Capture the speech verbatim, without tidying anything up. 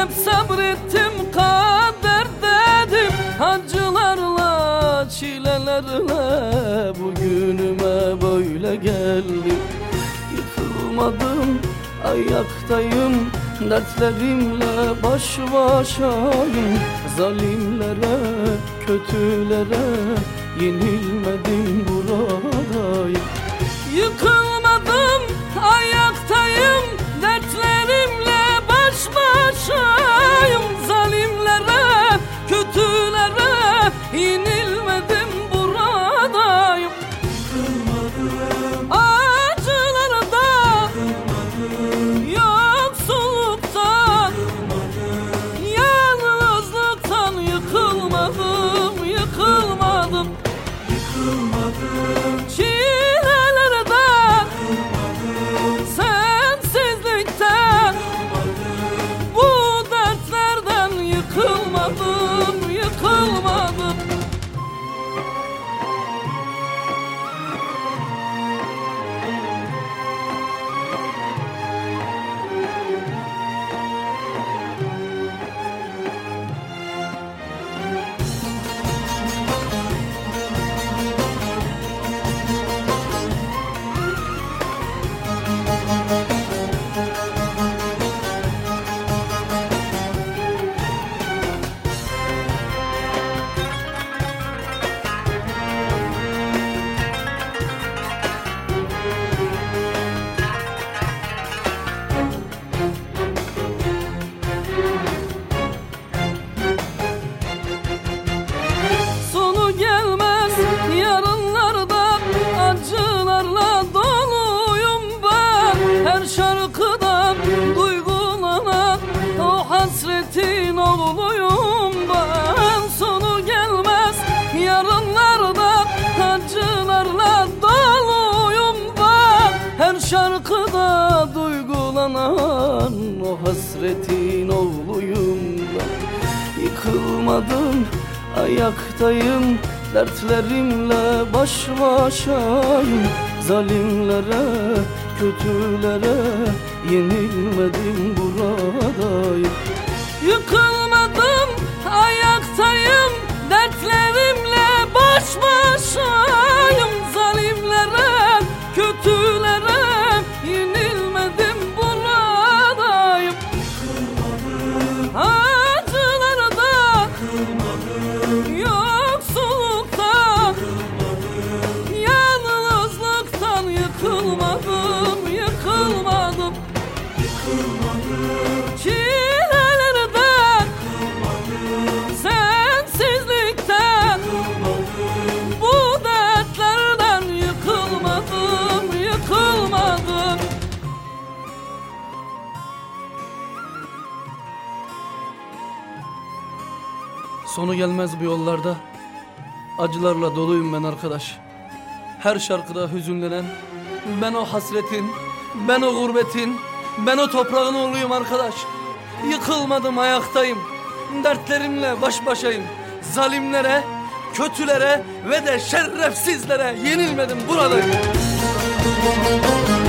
hep sabrettim, kader dedim. Acılarla, çilelerle bugünüme böyle geldim. Yıkılmadım, ayaktayım, dertlerimle baş başayım. Zalimlere, kötülere yenilmedim, buradayım. Yıkılmadım, ayaktayım, dertlerimle baş başayım. Zalimlere, kötülere yenilmedim, buradayım. Yıkılmadım, acılarda, yıkılmadım, yoksulluktan, yıkılmadım, yalnızlıktan yıkılmadım, yıkılmadım, yıkılmadım. Çilelerden, yıkılmadım, sensizlikten, yıkılmadım, bu dertlerden yıkılmadım, yıkılmadım. Yarınlarda acılarla doluyum ben. Her şarkıda duygulanan o hasretin oğluyum ben. Sonu gelmez yarınlarda acılarla doluyum ben. Her şarkıda duygulanan o hasretin oğluyum ben. Yıkılmadım, ayaktayım, dertlerimle baş başayım. Zalimlere, kötülere yenilmedim, buradayım. Yıkılmadım, ayaktayım, dertlerimle baş başayım. Zalimlere, kötülere yenilmedim, buradayım. Yıkılmadım, acılarda, yıkılmadım, yoksulluktan, yıkılmadım, yalnızlıktan yıkılmadım, yıkılmadım, yıkılmadım. Çilelerden, yıkılmadım, sensizlikten, yıkılmadım, bu dertlerden yıkılmadım, yıkılmadım. Sonu gelmez bu yollarda, acılarla doluyum ben arkadaş. Her şarkıda hüzünlenen, ben o hasretin, ben o gurbetin, ben o toprağın oğluyum arkadaş. Yıkılmadım, ayaktayım, dertlerimle baş başayım. Zalimlere, kötülere ve de şerefsizlere yenilmedim, buradayım.